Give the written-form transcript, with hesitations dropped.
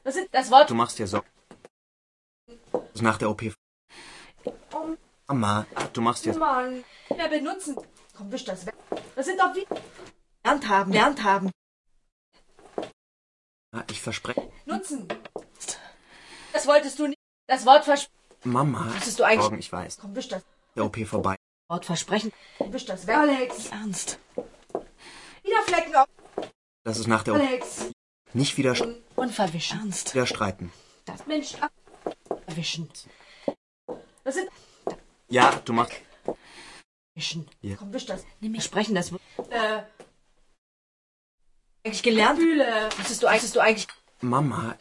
Was ist das Wort? Du machst dir Sorgen. Nach der OP. Oh, Mama, du machst dir... Mann. Mehr benutzen. Komm, wisch das weg. Das sind doch wie... Lernt haben. Ich verspreche... Nutzen. Das wolltest du nicht. Das Wort Mama, Wusstest du eigentlich... Sorgen, ich weiß. Komm, wisch das. Der OP vorbei. Wort versprechen. Wisch das weg. Alex. Ernst. Wieder Flecken auf. Das ist nach der OP. Alex. Nicht wieder, Und verwischen. Ernst. wieder streiten. Das Mensch. Erwischen. Das sind... Ja, du machst... Wischen. Ja. Komm, wisch das. Nimm mich. Sprechen das... Eigentlich gelernt. Fühle. Wusstest du eigentlich... Mama,